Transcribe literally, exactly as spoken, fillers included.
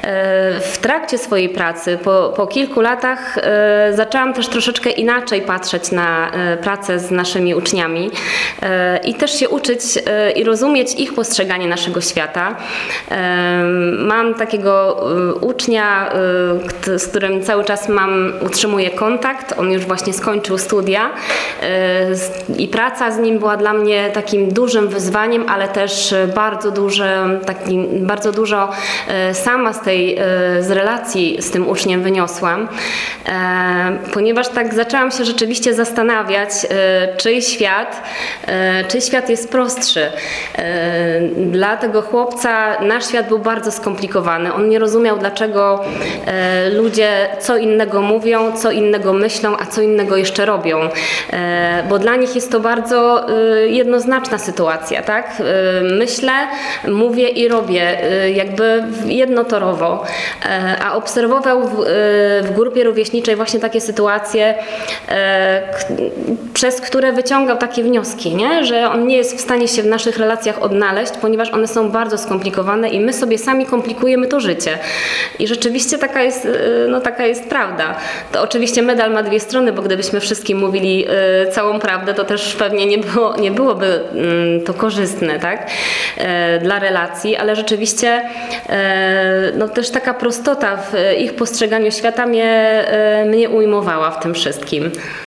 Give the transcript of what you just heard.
W trakcie swojej pracy, po, po kilku latach, zaczęłam też troszeczkę inaczej patrzeć na pracę z naszymi uczniami i też się uczyć i rozumieć ich postrzeganie naszego świata. Mam takiego ucznia, z którym cały czas mam, utrzymuję kontakt. On już właśnie skończył studia i praca z nim była dla mnie takim dużym wyzwaniem, ale też bardzo duże, taki, bardzo dużo sama z tej z relacji z tym uczniem wyniosłam, ponieważ tak zaczęłam się rzeczywiście zastanawiać, czyj świat, czyj świat jest prostszy. Dla tego chłopca nasz świat był bardzo skomplikowany. On nie rozumiał, dlaczego ludzie co innego mówią, co innego myślą, a co innego jeszcze robią. Bo dla nich jest to bardzo jednoznaczna sytuacja, tak? Myślę, mówię i robię, jakby jednotorowo. A obserwował w, w grupie rówieśniczej właśnie takie sytuacje, przez które wyciągał takie wnioski, nie? Że on nie jest w stanie się w naszych relacjach odnaleźć, ponieważ one są bardzo skomplikowane i my sobie sami komplikujemy to życie. I rzeczywiście taka jest, no, taka jest prawda. To oczywiście medal ma dwie strony, bo gdybyśmy wszystkim mówili całą prawdę, to też pewnie nie, było, nie byłoby to korzystne, tak? Dla relacji, ale rzeczywiście no, też taka prostota w ich postrzeganiu świata mnie, mnie ujmowała w tym wszystkim.